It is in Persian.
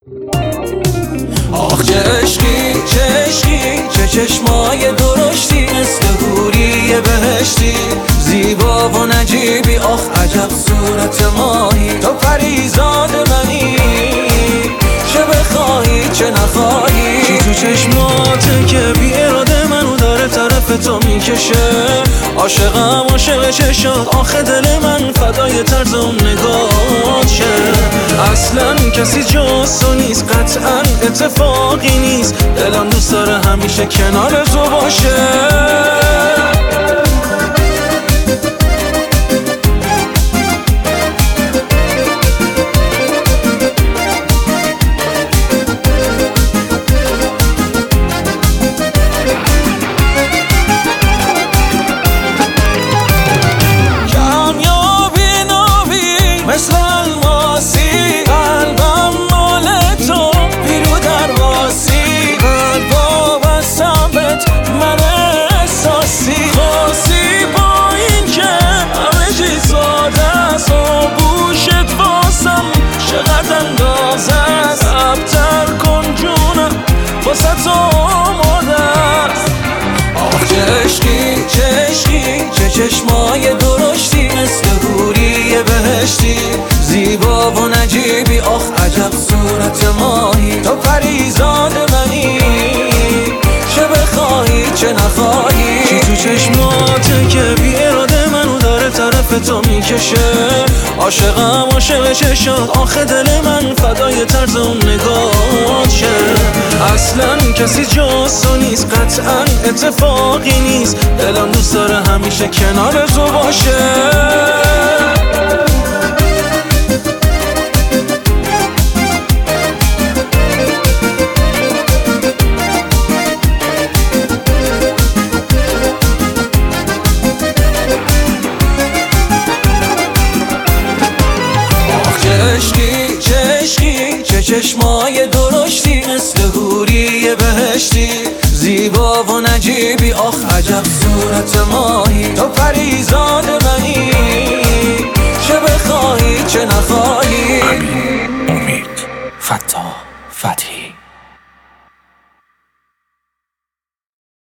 آخ چه عشقی چه عشقی، چه چشمای درشتی، مثل حوری بهشتی، زیبا و نجیبی. آخ عجب صورت ماهی، تو پریزاد منی، چه بخواهی چه نخواهی. چی تو چشماته که بی اراده منو داره طرف تو میکشه؟ عاشقم عاشق چشات، آخه دل من فدای طرز اون نگات شه. اصلا کسی جز تو نیست، قطعا اتفاقی نیست، دلم دوست داره همیشه کنار تو باشه. مثل الماسی قلبم مال تو، بیرو درواسی، قلبا بستم بهت من احساسی. خاصی با این که همه چی ساده است، و گوشت واسم چقدر اندازه است. ابتر کن جونم واسه تو آماده است. آخ چه عشقی چه عشقی، چه چشمای درشتی، مثل حوری بهشتی، زیبا و نجیبی. آخ عجب صورت ماهی، تو پریزاد منی، چه بخواهی چه نخواهی. چی تو چشماته که بی اراده منو داره طرف تو میکشه؟ عاشقم عاشق چشات، آخه دل من فدای طرز اون نگات شه. اصلا کسی جز تو نیست، قطعا اتفاقی نیست، دلم دوست داره همیشه کنار تو باشه. عشقی چه عشقی، چه چشمای درشتی، مثل حوری بهشتی، زیبا و نجیبی. آخ عجب صورت ماهی، تو پریزاد منی، چه بخواهی چه نخواهی.